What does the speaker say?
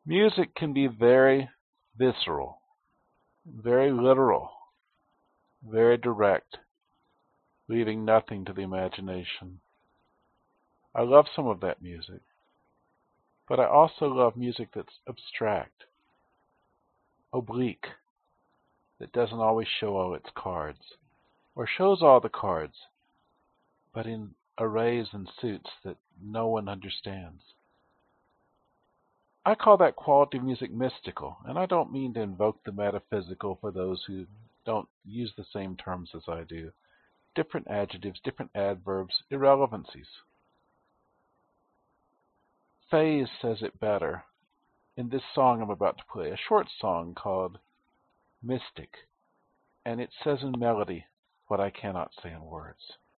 Music can be very visceral, very literal, very direct, leaving nothing to the imagination. I love some of that music, but I also love music that's abstract, oblique, that doesn't always show all its cards, or shows all the cards, but in arrays and suits that no one understands. I call that quality of music mystical, and I don't mean to invoke the metaphysical for those who don't use the same terms as I do. Different adjectives, different adverbs, irrelevancies. Faze says it better in this song I'm about to play, a short song called Mystic, and it says in melody what I cannot say in words.